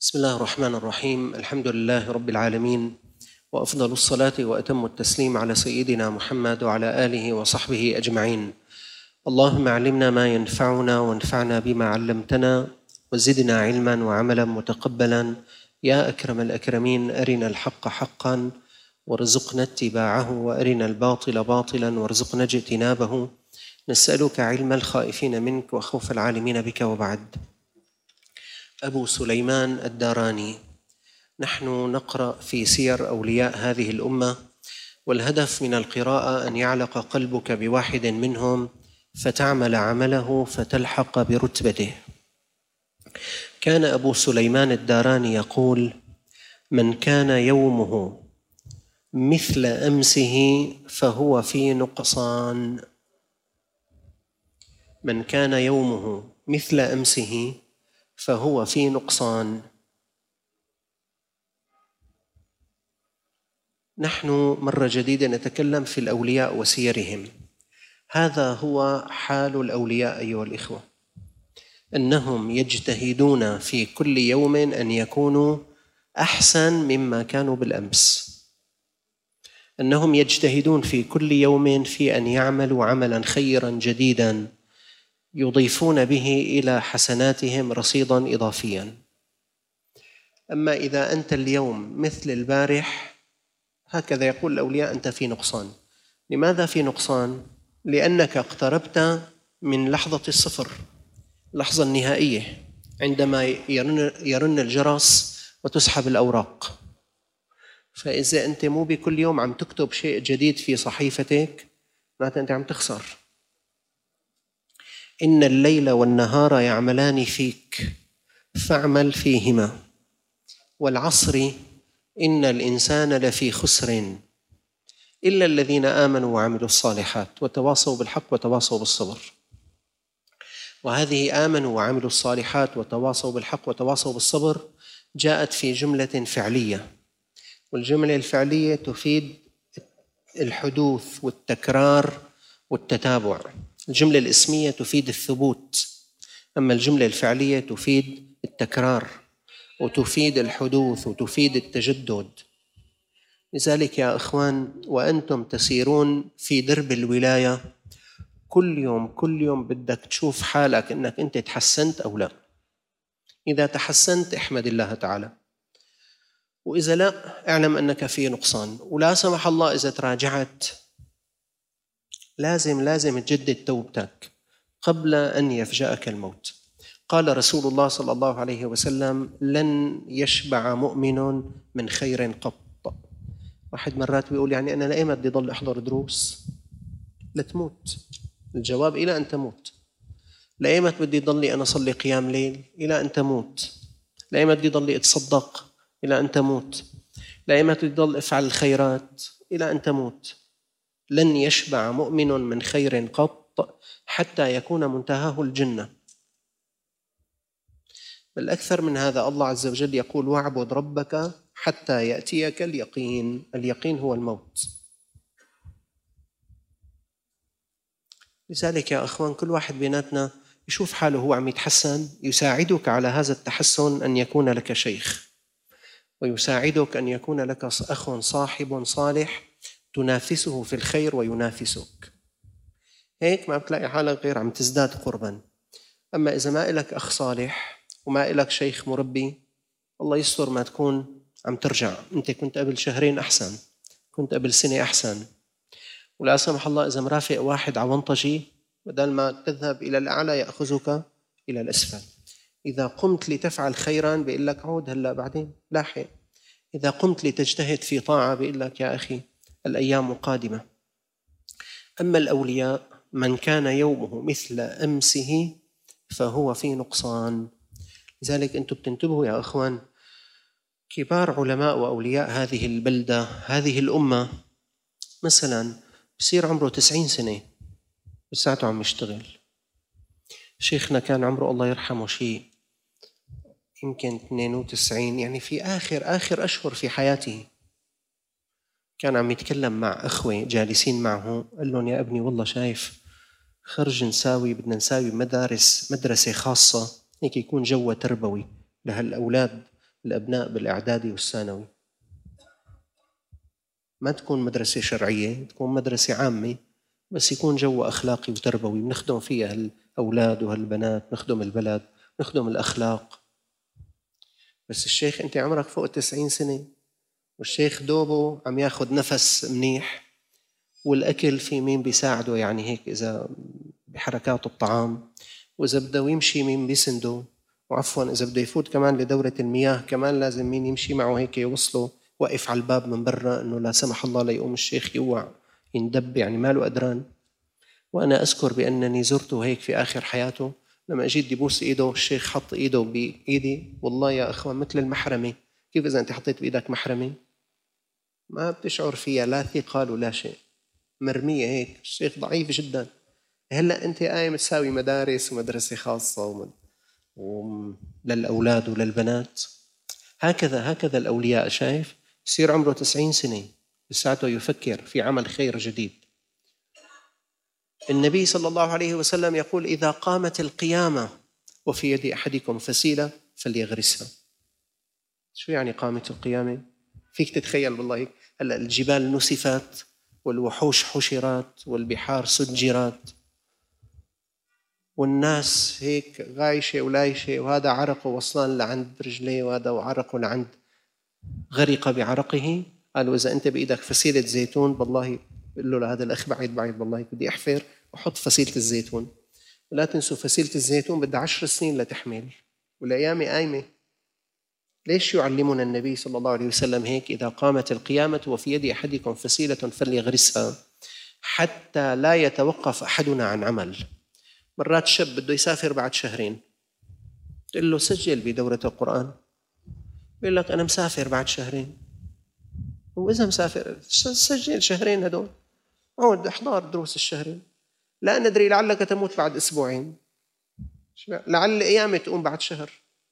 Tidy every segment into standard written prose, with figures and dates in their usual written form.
بسم الله الرحمن الرحيم. الحمد لله رب العالمين، وأفضل الصلاة وأتم التسليم على سيدنا محمد وعلى آله وصحبه أجمعين. اللهم علمنا ما ينفعنا وانفعنا بما علمتنا وزدنا علما وعملا متقبلا يا أكرم الأكرمين. أرنا الحق حقا وارزقنا اتباعه، وأرنا الباطل باطلا وارزقنا اجتنابه. نسألك علم الخائفين منك وخوف العالمين بك. وبعد. أبو سليمان الداراني. نحن نقرأ في سير أولياء هذه الأمة، والهدف من القراءة أن يعلق قلبك بواحد منهم فتعمل عمله فتلحق برتبته. كان أبو سليمان الداراني يقول: من كان يومه مثل أمسه فهو في نقصان. من كان يومه مثل أمسه فهو في نقصان. نحن مرة جديدة نتكلم في الأولياء وسيرهم. هذا هو حال الأولياء أيها الإخوة، أنهم يجتهدون في كل يوم أن يكونوا أحسن مما كانوا بالأمس. أنهم يجتهدون في كل يوم في أن يعملوا عملا خيرا جديدا يضيفون به إلى حسناتهم رصيدا إضافيا. أما إذا أنت اليوم مثل البارح، هكذا يقول الأولياء، أنت في نقصان. لماذا في نقصان؟ لأنك اقتربت من لحظة الصفر، اللحظة النهائية، عندما يرن الجرس وتسحب الأوراق. فإذا أنت مو بكل يوم عم تكتب شيء جديد في صحيفتك، معناته أنت عم تخسر. إن الليل والنهار يعملان فيك فاعمل فيهما، والعصر إن الإنسان لفي خسر إلا الذين آمنوا وعملوا الصالحات وتواصوا بالحق وتواصوا بالصبر. وهذه آمنوا وعملوا الصالحات وتواصوا بالحق وتواصوا بالصبر جاءت في جملة فعلية، والجملة الفعلية تفيد الحدوث والتكرار والتتابع. الجملة الاسمية تفيد الثبوت، أما الجملة الفعلية تفيد التكرار وتفيد الحدوث وتفيد التجدد. لذلك يا أخوان، وأنتم تسيرون في درب الولاية، كل يوم بدك تشوف حالك أنك أنت تحسنت أو لا. إذا تحسنت احمد الله تعالى، وإذا لا اعلم أنك في نقصان. ولا سمح الله إذا تراجعت لازم تجدد توبتك قبل أن يفجأك الموت. قال رسول الله صلى الله عليه وسلم: لن يشبع مؤمن من خير قط. واحد مرات بيقول: يعني أنا لأيمة بدي ضل أحضر دروس؟ لتموت. الجواب: إلى أن تموت. لأيمة بدي ضلي أنا أصلي قيام ليل؟ إلى أن تموت. لأيمة بدي ضلي أتصدق؟ إلى أن تموت. لأيمة بدي ضل أفعل الخيرات؟ إلى أن تموت. لن يشبع مؤمن من خير قط حتى يكون منتهاه الجنة. بل أكثر من هذا، الله عز وجل يقول: واعبد ربك حتى يأتيك اليقين. اليقين هو الموت. لذلك يا أخوان، كل واحد بيناتنا يشوف حاله هو عم يتحسن، يساعدك على هذا التحسن أن يكون لك شيخ، ويساعدك أن يكون لك أخ صاحب صالح تنافسه في الخير وينافسك. هيك ما بتلاقي حالك غير عم تزداد قربا. أما إذا ما إلك أخ صالح وما إلك شيخ مربي، الله يستر ما تكون عم ترجع. أنت كنت قبل شهرين أحسن، كنت قبل سنة أحسن. ولا سمح الله إذا مرافق واحد عونطجي، بدل ما تذهب إلى الأعلى يأخذك إلى الأسفل. إذا قمت لتفعل خيرا بيقول لك عود هلأ بعدين لاحق. إذا قمت لتجتهد في طاعة بيقول لك يا أخي الأيام قادمة. أما الأولياء: من كان يومه مثل أمسه فهو في نقصان. لذلك أنتم بتنتبهوا يا أخوان، كبار علماء وأولياء هذه البلدة هذه الأمة، مثلا بصير عمره 90 سنة بساعته عم يشتغل. شيخنا كان عمره الله يرحمه شيء يمكن 92، يعني في آخر أشهر في حياته، كان عم يتكلم مع أخوة جالسين معه، قال لهم: يا ابني والله شايف خرج بدنا نساوي مدرسة خاصة، هيك يكون جو تربوي لهالأولاد الأبناء بالإعدادي والثانوي. ما تكون مدرسة شرعية، تكون مدرسة عامة، بس يكون جو أخلاقي وتربوي، بنخدم فيها الأولاد وهالبنات، نخدم البلد، نخدم الأخلاق. بس الشيخ أنت عمرك فوق 90 سنة، والشيخ دوبه عم ياخد نفس منيح، والأكل في مين بيساعده، يعني هيك إذا بحركات الطعام، وإذا بده يمشي مين بيسنده، وعفوا إذا بده يفوت كمان لدورة المياه كمان لازم مين يمشي معه هيك يوصله، وقف على الباب من برا إنه لا سمح الله لا يقوم الشيخ يوع يندب، يعني ما له قدران. وأنا أذكر بأنني زرته هيك في آخر حياته، لما أجيت بدي بوس إيده الشيخ حط إيده بإيدي، والله يا أخوان مثل المحرمة. كيف إذا أنت حطيت بإيدك محرمة ما بتشعر فيها لا ثقل ولا شيء، مرمية هيك، الشيخ ضعيف جدا. هلأ أنت قايم تساوي مدارس ومدرسة خاصة للأولاد وللبنات. هكذا الأولياء، شايف يصير عمره 90 سنة لساته يفكر في عمل خير جديد. النبي صلى الله عليه وسلم يقول: إذا قامت القيامة وفي يد أحدكم فسيلة فليغرسها. شو يعني قامت القيامة؟ فيك تتخيل والله هلأ الجبال نسفت والوحوش حشرت والبحار سجرت والناس هيك غايشة ولايشة، وهذا عرقه وصلان لعند رجليه وهذا عرقه لعند غرق بعرقه. قالوا إذا أنت بإيدك فسيلة زيتون، بالله بقول له لهذا الأخ بعيد والله بدي أحفر وحط فسيلة الزيتون. ولا تنسوا فسيلة الزيتون بدها 10 سنين لتحمل، والأيام قايمة. ليش يعلمنا النبي صلى الله عليه وسلم هيك؟ إذا قامت القيامة وفي يد أحدكم فسيلة فليغرسها، حتى لا يتوقف أحدنا عن عمل. مرات شاب بده يسافر بعد شهرين، تقول له سجل بدورة القرآن، بيقول لك أنا مسافر بعد شهرين. وإذا مسافر سجل شهرين هدول، عود احضر دروس الشهرين. لا ندري لعلك تموت بعد أسبوعين، لعل أيام تقوم بعد شهر.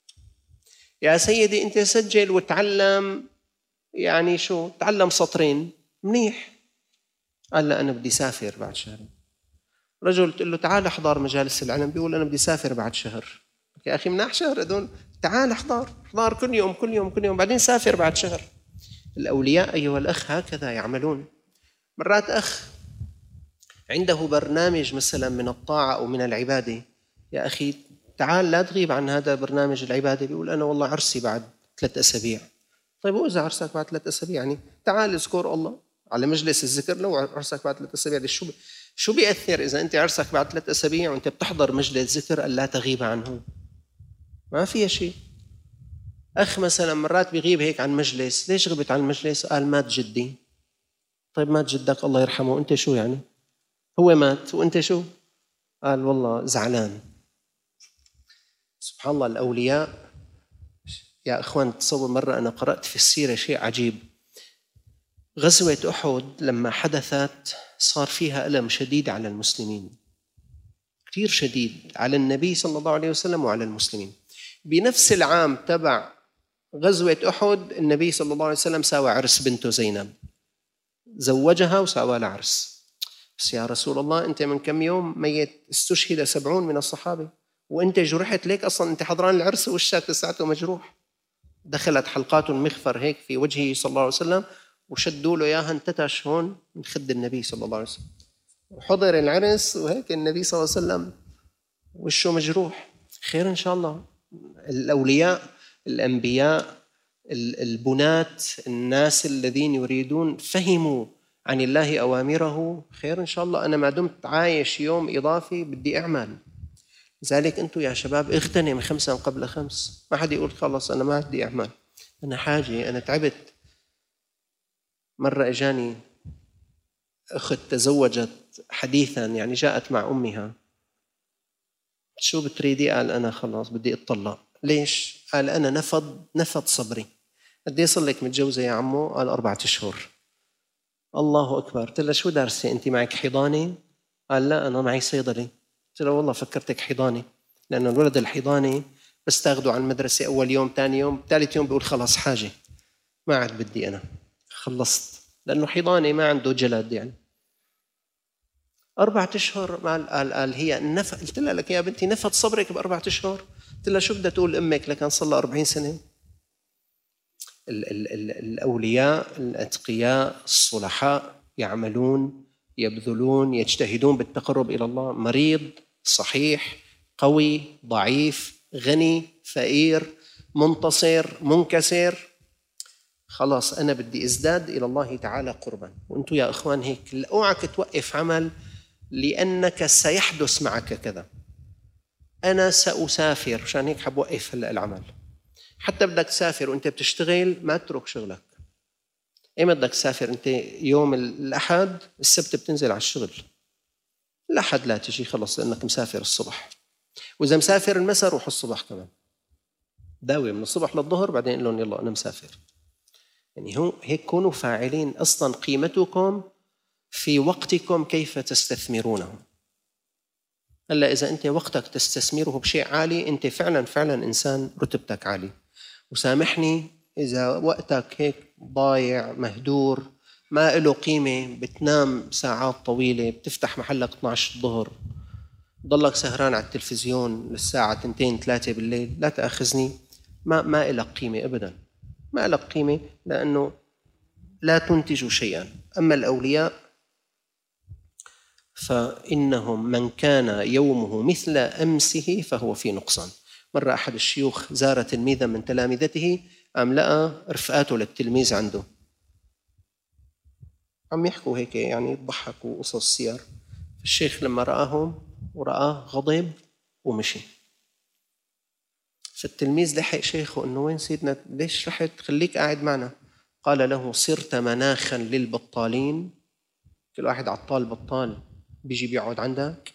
يا سيدي أنت سجل وتعلم، يعني شو تعلم سطرين منيح. قال لا أنا بدي سافر بعد شهرين. رجل تقول له تعال احضر مجالس العلم، بيقول أنا بدي سافر بعد شهر. يا أخي مناح شهر هدول، تعال احضر كل يوم بعدين سافر بعد شهر. الأولياء أيها الأخ هكذا يعملون. مرات أخ عنده برنامج مثلا من الطاعة أو من العبادة، يا أخي تعال لا تغيب عن هذا برنامج العبادة. بيقول أنا والله عرسي بعد 3 أسابيع. طيب وإذا عرسك بعد 3 أسابيع يعني تعال اذكر الله على مجلس الذكر. لو عرسك بعد 3 أسابيع شو بيأثر إذا أنت عرسك بعد 3 أسابيع وأنت بتحضر مجلس ذكر ألا تغيب عنه؟ ما فيها شيء. أخ مثلا مرات بيغيب هيك عن مجلس. ليش غبت عن المجلس؟ قال مات جدي. طيب مات جدك الله يرحمه، أنت شو يعني؟ هو مات وأنت شو؟ قال والله زعلان. سبحان الله الأولياء. يا أخوان تصور مرة أنا قرأت في السيرة شيء عجيب. غزوة أحد لما حدثت صار فيها ألم شديد على المسلمين، كثير شديد على النبي صلى الله عليه وسلم وعلى المسلمين. بنفس العام تبع غزوة أحد النبي صلى الله عليه وسلم ساوى عرس بنته زينب، زوجها وساوى لها عرس. بس يا رسول الله أنت من كم يوم ميت، استشهد 70 من الصحابة وأنت جرحت، ليك أصلا أنت حضران العرس ووشك لساته مجروح. دخلت حلقات المغفر هيك في وجهه صلى الله عليه وسلم وشدوا له إياها انتتش هون من خد النبي صلى الله عليه وسلم. وحضر العرس وهيك النبي صلى الله عليه وسلم وشه مجروح. خير إن شاء الله. الأولياء، الأنبياء، البنات، الناس الذين يريدون فهموا عن الله أوامره، خير إن شاء الله. أنا ما دمت عايش يوم إضافي بدي أعمل. لذلك أنتم يا شباب اغتنم 5 قبل 5. ما حد يقول خلص أنا ما بدي أعمل، أنا حاجة، أنا تعبت. مرة إجاني أخت تزوجت حديثا، يعني جاءت مع أمها. شو بتريدي؟ قال أنا خلاص بدي أتطلق. ليش؟ قال أنا نفض صبري. قد ايه صار لك متجوزة يا عمو؟ قال 4 أشهر. الله أكبر. قلت له شو دارسة أنت؟ معك حضانة؟ قال لا أنا معي صيدلة. قلت له والله فكرتك حضانة، لأنه الولد الحضانة بس تاخده على المدرسة أول يوم، ثاني يوم، ثالث يوم بيقول خلاص حاجة ما عاد بدي، أنا خلصت، لأنه حضانة ما عنده جلد يعني. 4 أشهر. قال هي النفق. قلت لها لك يا بنتي نفض صبرك ب4 أشهر. قلت لها شو بدها تقول أمك لكان صار لها 40 سنة؟ الأولياء الأتقياء الصلحاء يعملون، يبذلون، يجتهدون بالتقرب إلى الله، مريض، صحيح، قوي، ضعيف، غني، فقير، منتصر، منكسر، خلاص أنا بدي أزداد إلى الله تعالى قربا. وأنتم يا إخوان هيك اوعك توقف عمل لأنك سيحدث معك كذا. أنا سأسافر عشان هيك حبوقف هلأ العمل. حتى بدك تسافر وأنت بتشتغل ما تترك شغلك. إيمتى بدك تسافر أنت؟ يوم الأحد، السبت بتنزل على الشغل، الأحد لا تجي خلص لأنك مسافر الصبح، وإذا مسافر المساء روح الصبح كمان، داوي من الصبح للظهر، بعدين قل لهم يلا أنا مسافر. يعني هو هيك كونوا فاعلين. أصلا قيمتكم في وقتكم كيف تستثمرونه. هلا إذا أنت وقتك تستثمره بشيء عالي أنت فعلا إنسان رتبتك عالي. وسامحني إذا وقتك هيك ضايع مهدور ما له قيمة، بتنام ساعات طويلة، بتفتح محلك 12 الظهر، ضلك سهران على التلفزيون للساعة 2-3 بالليل، لا تأخذني، ما لك قيمة أبدا، ما لك قيمة، لأنه لا تنتج شيئا. أما الأولياء فإنهم من كان يومه مثل أمسه فهو في نقصان. مرة أحد الشيوخ زار تلميذا من تلامذته، قام لقى رفقاته للتلميذ عنده عم يحكوا هيك يعني يضحكوا قصص سير. الشيخ لما رآهم ورآه غضب ومشي. فالتلميذ لحق شيخه إنه وين سيدنا، ليش رحت، خليك قاعد معنا. قال له صرت مناخا للبطالين، كل واحد عطال بطال بيجي بيقعد عندك.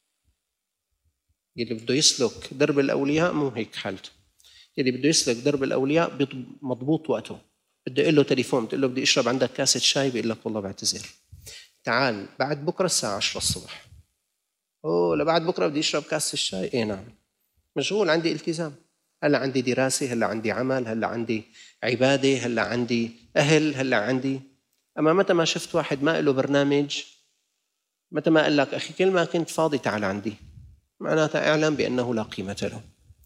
يلي بده يسلك درب الأولياء مو هيك حالته. يلي بده يسلك درب الأولياء مضبوط وقته. بده يقول له تليفون، بتقول له بدي أشرب عندك كاسة شاي، بيقول لك والله بعتذر، تعال بعد بكرة الساعة 10 الصبح. أوه لبعد بكرة بدي أشرب كاسة الشاي، إيه نعم مشغول عندي التزام، هلا عندي دراسة، هلا عندي عمل، هلا عندي عبادة، هلا عندي أهل، هلا عندي. أما متى ما شفت واحد ما له برنامج، متى ما قال لك أخي كل ما كنت فاضي تعال عندي، معناتها اعلم بأنه لا قيمة له.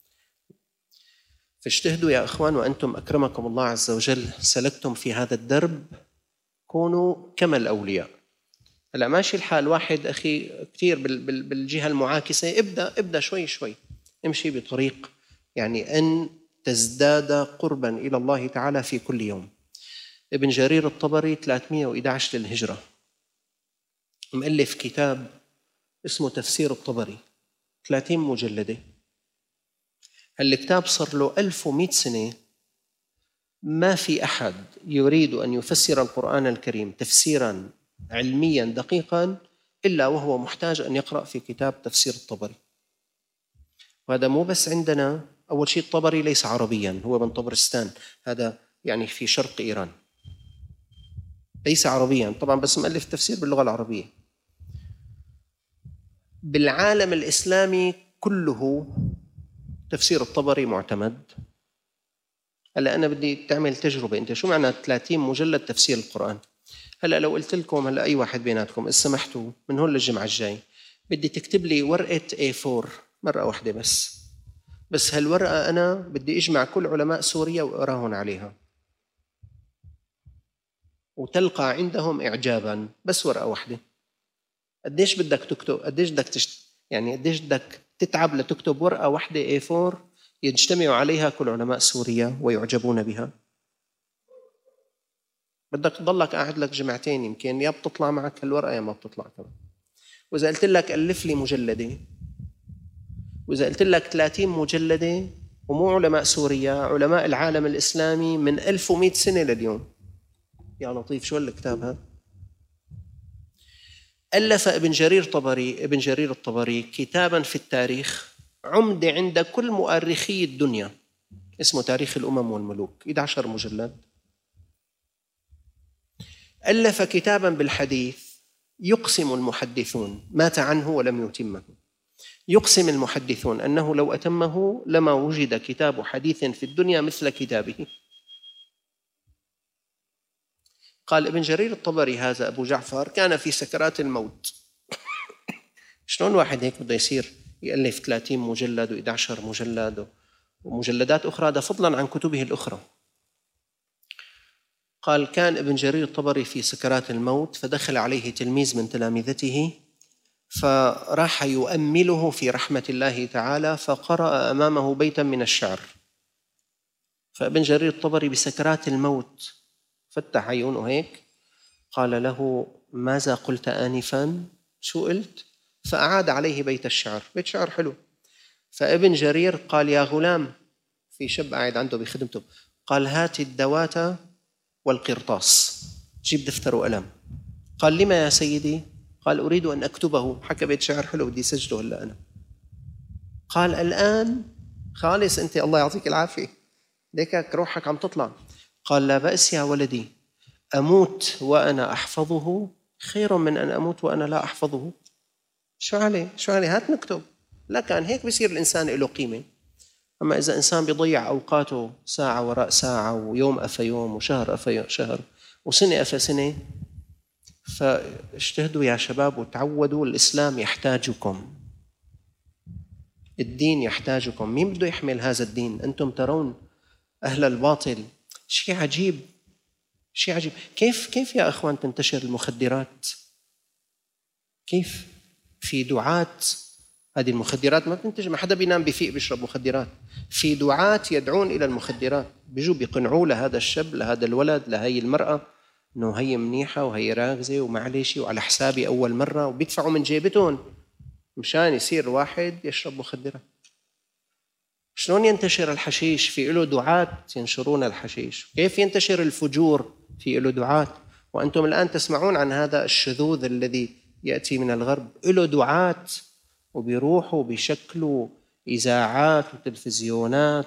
فاجتهدوا يا إخوان وأنتم أكرمكم الله عز وجل سلكتم في هذا الدرب، كونوا كما الأولياء. هلا ماشي الحال واحد أخي كثير بالجهة المعاكسة، ابدأ شوي شوي، امشي بطريق يعني أن تزداد قربا إلى الله تعالى في كل يوم. ابن جرير الطبري 311 للهجرة مؤلف كتاب اسمه تفسير الطبري، 30 مجلدة. هالكتاب صار له 1100 سنة، ما في أحد يريد أن يفسر القرآن الكريم تفسيرا علميا دقيقا إلا وهو محتاج أن يقرأ في كتاب تفسير الطبري. وهذا مو بس عندنا، أول شيء الطبري ليس عربيا، هو من طبرستان، هذا يعني في شرق إيران، ليس عربيا طبعا بس مؤلف تفسير باللغة العربية. بالعالم الإسلامي كله تفسير الطبري معتمد. هلا أنا بدي تعمل تجربة، أنت شو معنى 30 مجلد تفسير القرآن؟ هلا لو قلت لكم هلا أي واحد بيناتكم إذا سمحتوا من هون للجمعة الجاي بدي تكتب لي ورقة A4 مرة واحدة بس هالورقة أنا بدي أجمع كل علماء سوريا وأقراهم عليها، وتلقى عندهم إعجابا، بس ورقة واحدة. قديش بدك تكتب، قديش بدك يعني قديش بدك تتعب لتكتب ورقة واحدة A4 يجتمع عليها كل علماء سوريا ويعجبون بها؟ بدك تضلك قاعد لك جمعتين، يمكن يا بتطلع معك هالورقة يا ما بتطلع كمان. وإذا قلت لك ألف لي مجلدة، وإذا قلت لك 30 مجلدة، ومو علماء سوريا، علماء العالم الإسلامي من 1100 سنة لليوم، يا لطيف شو الكتاب هذا؟ ألف ابن جرير الطبري كتابا في التاريخ عمدة عند كل مؤرخي الدنيا، اسمه تاريخ الأمم والملوك، 11 مجلد. ألف كتابا بالحديث يقسم المحدثون، مات عنه ولم يتمه، يقسم المحدثون أنه لو أتمه لما وجد كتاب حديث في الدنيا مثل كتابه. قال ابن جرير الطبري هذا أبو جعفر كان في سكرات الموت. شلون واحد هيك بده يصير يألف 30 مجلد و11 مجلد ومجلدات أخرى، ده فضلا عن كتبه الأخرى. قال كان ابن جرير الطبري في سكرات الموت، فدخل عليه تلميذ من تلامذته فراح يؤمله في رحمة الله تعالى، فقرأ أمامه بيتا من الشعر. فابن جرير الطبري بسكرات الموت فتح عيونه هيك، قال له ماذا قلت آنفا؟ شو قلت؟ فأعاد عليه بيت الشعر، بيت شعر حلو. فابن جرير قال يا غلام، في شاب قاعد عنده بخدمته، قال هات الدوات والقرطاس، جيب دفتر وقلم. قال لما يا سيدي؟ قال أريد أن أكتبه. حكى بيت شعر حلو بدي أسجله هلا أنا. قال الآن؟ خالص أنت الله يعطيك العافية، ليكك روحك عم تطلع. قال لا بأس يا ولدي، أموت وأنا أحفظه خير من أن أموت وأنا لا أحفظه. شو عليه؟ شو عليه؟ هات نكتب. لا كان هيك بيصير الإنسان له قيمة. أما إذا إنسان بيضيع أوقاته ساعة وراء ساعة، ويوم أفى يوم، وشهر أفى شهر، وسنة أفى سنة، فاجتهدوا يا شباب وتعودوا. الإسلام يحتاجكم، الدين يحتاجكم. مين بده يحمل هذا الدين؟ أنتم ترون أهل الباطل. شيء عجيب، شيء عجيب. كيف يا أخوان تنتشر المخدرات؟ كيف في دعاة؟ هذه المخدرات ما بتنتج، ما حدا بينام بفيق بيشرب مخدرات. في دعاة يدعون إلى المخدرات، بيجوا بيقنعوا لهذا الشاب، لهذا الولد، لهي المرأة إنه هي منيحة وهي راغزة ومعلش وعلى حسابي أول مرة، وبيدفعوا من جيبتهم مشان يصير واحد يشرب مخدرات. شلون ينتشر الحشيش؟ في له دعاة ينشرون الحشيش. كيف ينتشر الفجور؟ في له دعاة. وأنتم الآن تسمعون عن هذا الشذوذ الذي يأتي من الغرب، له دعاة وبيروحوا بيشكلوا إذاعات وتلفزيونات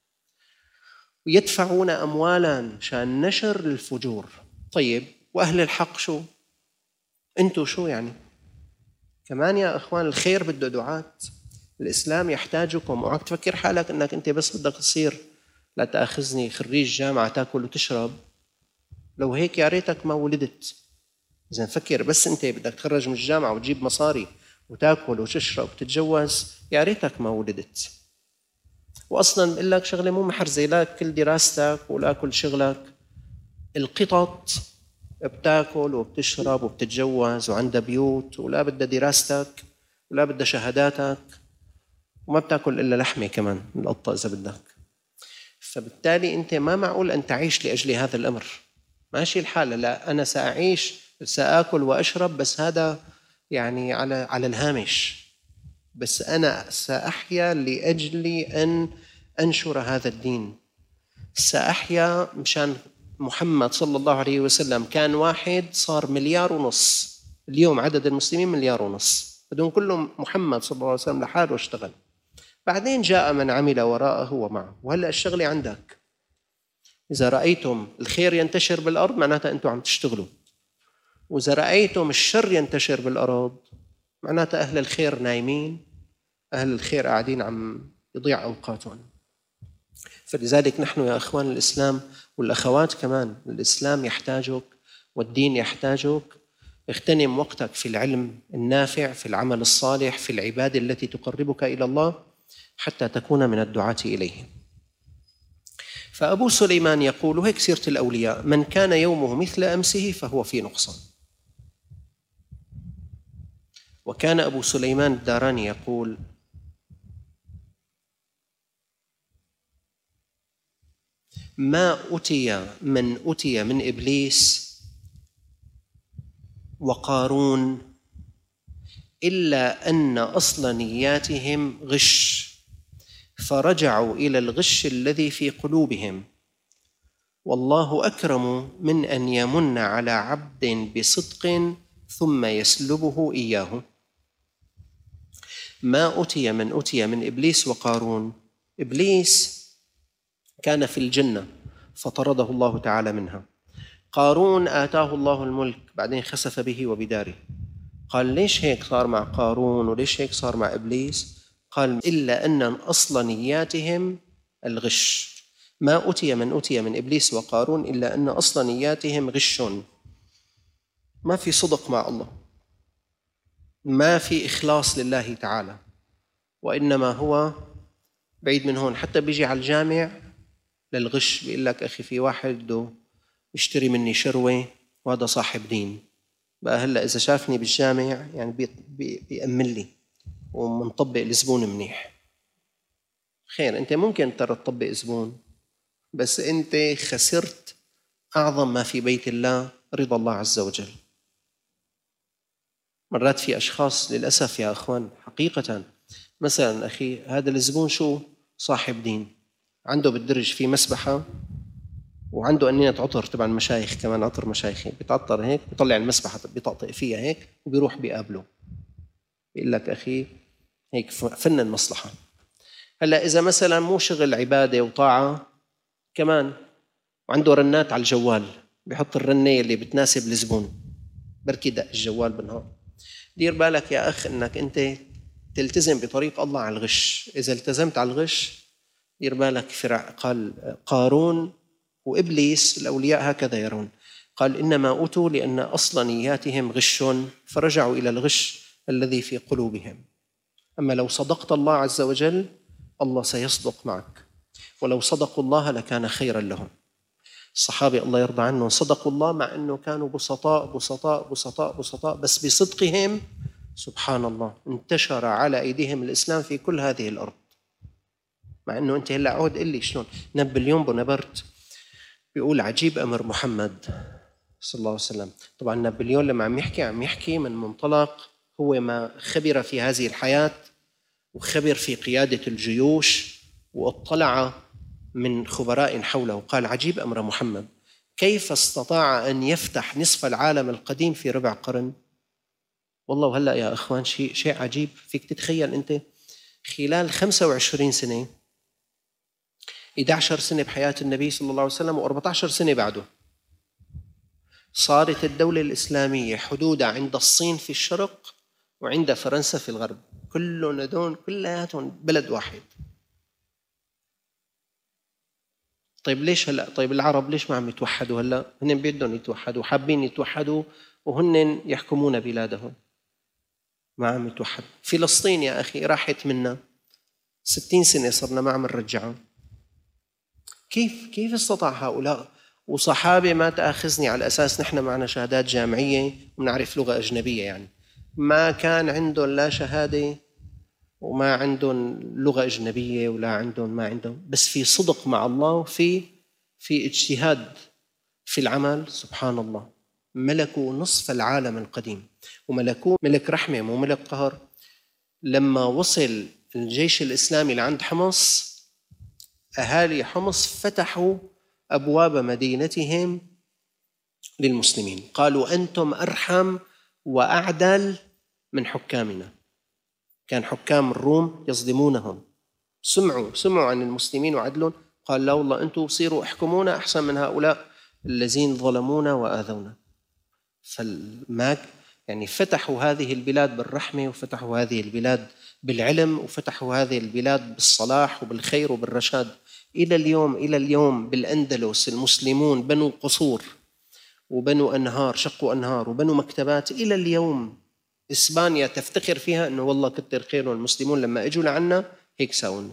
ويدفعون أموالا شان نشر الفجور. طيب وأهل الحق شو؟ أنتوا شو يعني؟ كمان يا أخوان الخير بده دعاة. الإسلام يحتاجكم. وعك تفكر حالك أنك أنت بس بدك تصير، لا تأخذني، خريج جامعة تاكل وتشرب. لو هيك يا ريتك ما ولدت. إذا فكر بس أنت بدك تخرج من الجامعة وتجيب مصاري وتاكل وتشرب وتتجوز، يا ريتك ما ولدت. وأصلاً بقول لك شغلة مو محرزة، لا كل دراستك ولا كل شغلك. القطط بتاكل وبتشرب وبتتجوز وعندها بيوت، ولا بدها دراستك ولا بدها شهاداتك، وما بتاكل إلا لحمة كمان من القطة إذا بدك. فبالتالي أنت ما معقول أن تعيش لأجل هذا الأمر. ماشي الحال، لا أنا سأعيش سأكل وأشرب، بس هذا يعني على الهامش. بس أنا سأحيا لأجل أن أنشر هذا الدين. سأحيا مشان محمد صلى الله عليه وسلم. كان واحد صار 1.5 مليار. اليوم عدد المسلمين 1.5 مليار، بدون كلهم محمد صلى الله عليه وسلم لحاله اشتغل. بعدين جاء من عمل وراءه ومعه. وهلأ الشغلة عندك، إذا رأيتم الخير ينتشر بالأرض معناتها أنتم عم تشتغلوا، وإذا رأيتم الشر ينتشر بالأرض معناتها أهل الخير نايمين، أهل الخير قاعدين عم يضيع أوقاتهم. فلذلك نحن يا أخوان الإسلام والأخوات كمان، الإسلام يحتاجك والدين يحتاجك. اغتنم وقتك في العلم النافع، في العمل الصالح، في العبادة التي تقربك إلى الله، حتى تكون من الدعاة إليه. فأبو سليمان يقول، هيك سيرة الأولياء، من كان يومه مثل أمسه فهو في نقصان. وكان أبو سليمان الداراني يقول ما أتي من إبليس وقارون إلا أن أصل نياتهم غش، فرجعوا إلى الغش الذي في قلوبهم، والله أكرم من أن يمن على عبد بصدق ثم يسلبه إياه. ما أتي من إبليس وقارون. إبليس كان في الجنة فطرده الله تعالى منها. قارون آتاه الله الملك بعدين خسف به وبداره. قال ليش هيك صار مع قارون وليش هيك صار مع إبليس؟ قال إلا أن أصل نياتهم الغش. ما أتي من إبليس وقارون إلا أن أصل نياتهم غش. ما في صدق مع الله، ما في إخلاص لله تعالى، وإنما هو بعيد من هون. حتى بيجي على الجامع للغش، بيقول لك أخي في واحد بده يشتري مني شروة وهذا صاحب دين. بقى هلأ إذا شافني بالجامع يعني بيأمن لي ومنطبق الزبون منيح. خير، أنت ممكن ترى تطبق زبون، بس أنت خسرت أعظم ما في بيت الله، رضا الله عز وجل. مرات في أشخاص للأسف يا أخوان حقيقة، مثلا أخي هذا الزبون شو صاحب دين، عنده بالدرج في مسبحة وعنده أنينة عطر تبع المشايخ، كمان عطر مشايخي، بيتعطر هيك بيطلع المسبحة بيطقطق فيها هيك وبيروح بيقابله، بيقول لك أخي هيك فن المصلحة. هلا إذا مثلا مو شغل عبادة وطاعة كمان وعنده رنات على الجوال، بيحط الرنة اللي بتناسب الزبون، بركي دق الجوال بالنهار. دير بالك يا أخ إنك أنت تلتزم بطريق الله على الغش. إذا التزمت على الغش دير بالك، قال قارون وإبليس الأولياء هكذا يرون، قال إنما أوتوا لأن أصل نياتهم غش فرجعوا إلى الغش الذي في قلوبهم. أما لو صدقت الله عز وجل الله سيصدق معك، ولو صدقوا الله لكان خيرا لهم. الصحابة الله يرضى عنهم صدقوا الله مع أنه كانوا بسطاء بسطاء بسطاء بسطاء، بس بصدقهم سبحان الله انتشر على أيديهم الإسلام في كل هذه الأرض. مع أنه أنت هلأ عود قل لي شلون نابليون بونابرت بيقول عجيب أمر محمد صلى الله عليه وسلم. طبعا نابليون لما عم يحكي من منطلق هو ما خبر في هذه الحياة وخبر في قيادة الجيوش واطلع من خبراء حوله. قال عجيب أمر محمد، كيف استطاع أن يفتح نصف العالم القديم في ربع قرن؟ والله وهلأ يا أخوان شيء عجيب. فيك تتخيل أنت خلال 25 سنة 11 سنة بحياة النبي صلى الله عليه وسلم و14 سنة بعده صارت الدولة الإسلامية حدودها عند الصين في الشرق وعند فرنسا في الغرب، كلهم هدول كلياتهم بلد واحد. طيب ليش هلا؟ طيب العرب ليش ما عم يتوحدوا هلا؟ هن بدهم يتوحدوا، حابين يتوحدوا وهن يحكمون بلادهم، ما عم يتوحد. فلسطين يا أخي راحت منا 60 سنة صرنا ما عم نرجعها. كيف استطاع هؤلاء وصحابة ما تأخذني على أساس نحن معنا شهادات جامعية ونعرف لغة أجنبية، يعني ما كان عندهم لا شهادة وما عندهم لغة أجنبية ولا عندهم ما عندهم، بس في صدق مع الله وفي اجتهاد في العمل. سبحان الله ملكوا نصف العالم القديم وملكوا ملك رحمة مو ملك قهر. لما وصل الجيش الإسلامي لعند حمص، أهالي حمص فتحوا أبواب مدينتهم للمسلمين، قالوا أنتم أرحم وأعدل من حكامنا. كان حكام الروم يظلمونهم، سمعوا عن المسلمين وعدلون، قال لا والله أنتم صيروا احكمونا أحسن من هؤلاء الذين ظلمونا وآذونا. يعني فتحوا هذه البلاد بالرحمة، وفتحوا هذه البلاد بالعلم، وفتحوا هذه البلاد بالصلاح وبالخير وبالرشاد. إلى اليوم بالأندلس المسلمون بنوا قصور وبنوا أنهار، شقوا أنهار وبنوا مكتبات. إلى اليوم إسبانيا تفتخر فيها أنه والله كتر خيرهم المسلمون لما إجوا لعنا هيك ساونا.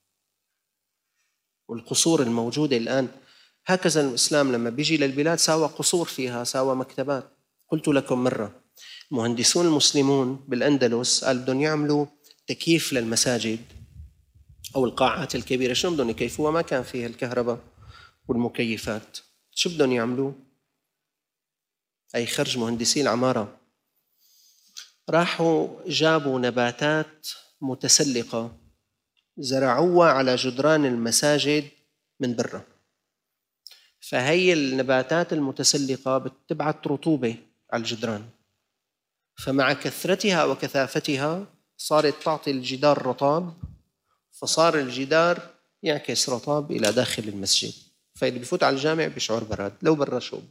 والقصور الموجودة الآن هكذا الإسلام لما بيجي للبلاد ساوى قصور فيها، ساوى مكتبات. قلت لكم مرة المهندسون المسلمون بالأندلس قال بدهم يعملوا تكييف للمساجد أو القاعات الكبيرة. شنو بدهم يكيفوها؟ ما كان فيها الكهرباء والمكيفات. شو بدهم يعملوا؟ أي خرج مهندسي العمارة راحوا جابوا نباتات متسلقة زرعوها على جدران المساجد من برا، فهي النباتات المتسلقة بتبعث رطوبة على الجدران، فمع كثرتها وكثافتها صارت تعطي الجدار رطاب، فصار الجدار يعكس رطاب إلى داخل المسجد، فاللي بيفوت على الجامع بيشعر براد لو برا شوب.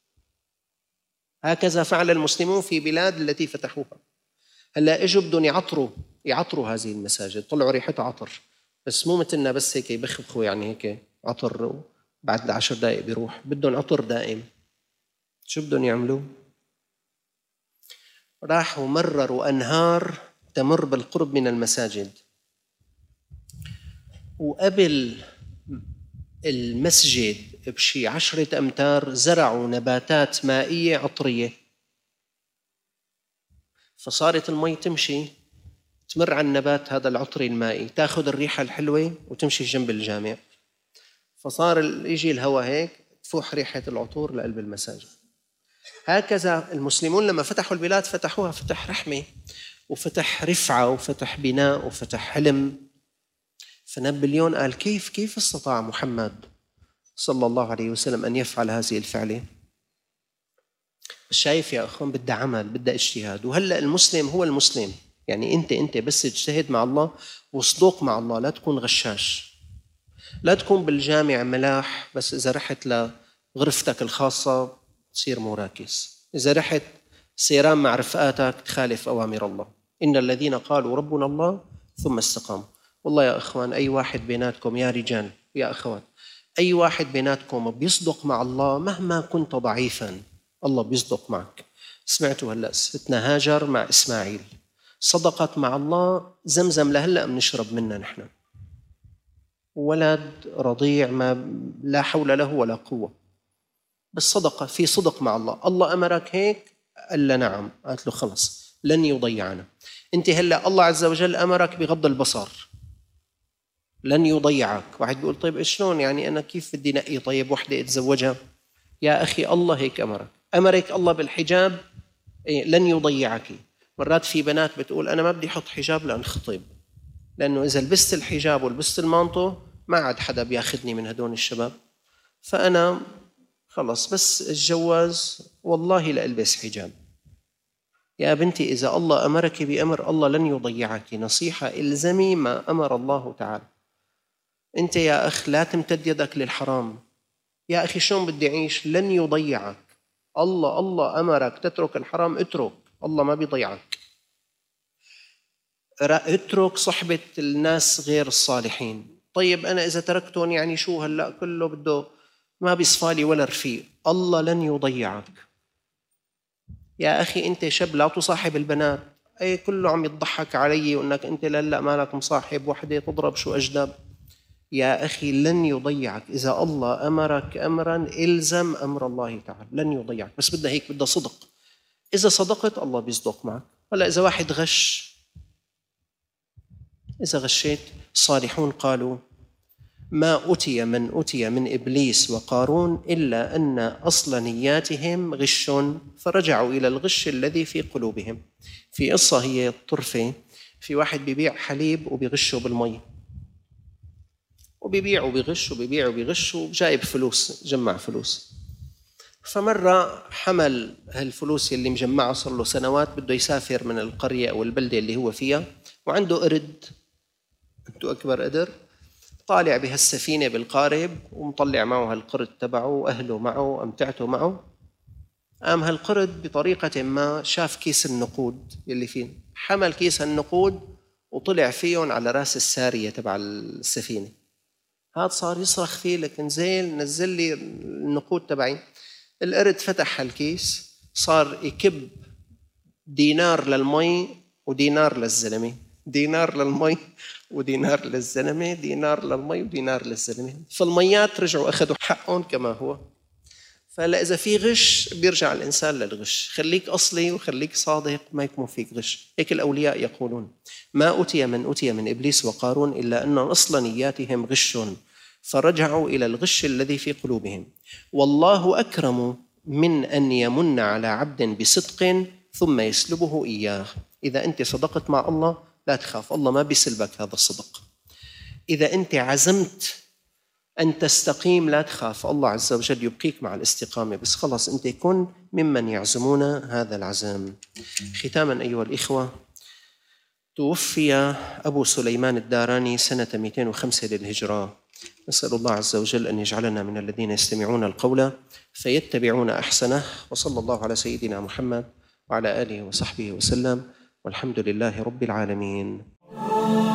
هكذا فعل المسلمون في بلاد التي فتحوها. هلا اجوا بدهم يعطروا هذه المساجد، طلعوا ريحتها عطر، بس مو مثلنا بس هيك يبخبخوا يعني هيك عطر بعد 10 دقائق بيروح، بدهم عطر دائم. شو بدهم يعملوا؟ راحوا مرروا أنهار تمر بالقرب من المساجد، وقبل المسجد بشي 10 أمتار زرعوا نباتات مائية عطرية، فصارت المي تمشي تمر على النبات هذا العطري المائي، تأخذ الريحة الحلوة وتمشي جنب الجامع، فصار يجي الهواء هيك تفوح ريحة العطور لقلب المساجد. هكذا المسلمون لما فتحوا البلاد فتحوها فتح رحمة وفتح رفعة وفتح بناء وفتح حلم. فنابليون قال كيف استطاع محمد صلى الله عليه وسلم أن يفعل هذه الفعلة؟ شايف يا أخوان، بدها عمل، بدها اجتهاد. وهلأ المسلم هو المسلم، يعني أنت بس اجتهد مع الله وصدوق مع الله، لا تكون غشاش، لا تكون بالجامع ملاح، بس إذا رحت لغرفتك الخاصة تصير مراكز، إذا رحت سيران مع رفقاتك تخالف أوامر الله. إن الذين قالوا ربنا الله ثم استقاموا. والله يا أخوان، أي واحد بيناتكم يا رجال يا أخوات، أي واحد بيناتكم بيصدق مع الله مهما كنت ضعيفا الله بيصدق معك. سمعتوا هلأ ستنا هاجر مع إسماعيل صدقت مع الله، زمزم لهلأ بنشرب منها نحن، ولد رضيع ما لا حول له ولا قوة، بس صدقة في صدق مع الله. الله أمرك هيك؟ قال له نعم. قالت له خلص لن يضيعنا. أنت هلأ الله عز وجل أمرك بغض البصر، لن يضيعك. واحد بيقول طيب شلون يعني أنا كيف بدي نقي طيب وحدة أتزوجها؟ يا أخي الله هيك أمرك الله بالحجاب، لن يضيعك. مرات في بنات بتقول أنا ما بدي أحط حجاب لأنخطب، لأنه إذا لبست الحجاب ولبست المانطو ما عاد حدا بياخدني من هدول الشباب، فأنا خلص بس الجواز والله لألبس حجاب. يا بنتي إذا الله أمرك بأمر الله لن يضيعك. نصيحة، إلزمي ما أمر الله تعالى. أنت يا أخ لا تمتد يدك للحرام. يا أخي شلون بدي أعيش؟ لن يضيعك. الله أمرك تترك الحرام، اترك، الله ما بيضيعك. اترك صحبة الناس غير الصالحين. طيب أنا إذا تركتهم يعني شو هلأ كله بده ما بيصفالي ولا رفيق. الله لن يضيعك. يا أخي أنت شاب لا تصاحب البنات، أي كله عم يضحك علي وأنك أنت لا مالك مصاحب وحدة تضرب شو أجدب. يا أخي لن يضيعك. إذا الله أمرك أمرا إلزم أمر الله تعالى، لن يضيعك، بس بدها هيك، بدها صدق. إذا صدقت الله بيصدق معك. هلا إذا واحد غش، إذا غشيت، الصالحون قالوا ما أتي من إبليس وقارون إلا أن أصل نياتهم غش فرجعوا إلى الغش الذي في قلوبهم. في قصة هي طرفة، في واحد بيبيع حليب وبيغشه بالمي، وبيبيع وبيغش وجايب فلوس، جمع فلوس. فمرة حمل هالفلوس اللي مجمعها صار له سنوات، بده يسافر من القرية أو البلدة اللي هو فيها، وعنده قرد، أنتو أكبر قدر، طالع بهالسفينة بالقارب ومطلع معه هالقرد تبعه وأهله معه أمتعته معه. قام هالقرد بطريقة ما شاف كيس النقود اللي فيه، حمل كيس النقود وطلع فيهم على رأس السارية تبع السفينة. هذا صار يصرخ فيه لك نزل لي النقود تبعي. القرد فتح هالكيس، صار يكب دينار للمي ودينار للزلمة، دينار للمي ودينار للزلمة، دينار للمي ودينار للزلمة. فالميات رجعوا أخذوا حقهم كما هو. فلا إذا في غش بيرجع الإنسان للغش. خليك أصلي وخليك صادق، ما يكون فيك غش. هيك الأولياء يقولون ما أتي من إبليس وقارون إلا أن أصل نياتهم غش فرجعوا إلى الغش الذي في قلوبهم. والله أكرم من أن يمن على عبد بصدق ثم يسلبه إياه. إذا أنت صدقت مع الله لا تخاف، الله ما بيسلبك هذا الصدق. إذا أنت عزمت أن تستقيم لا تخاف، الله عز وجل يبقيك مع الاستقامة، بس خلص أنت كن ممن يعزمون هذا العزم. ختاما أيها الإخوة، توفي أبو سليمان الداراني سنة 205 للهجرة. نسأل الله عز وجل أن يجعلنا من الذين يستمعون القول فيتبعون أحسنه. وصلى الله على سيدنا محمد وعلى آله وصحبه وسلم، والحمد لله رب العالمين.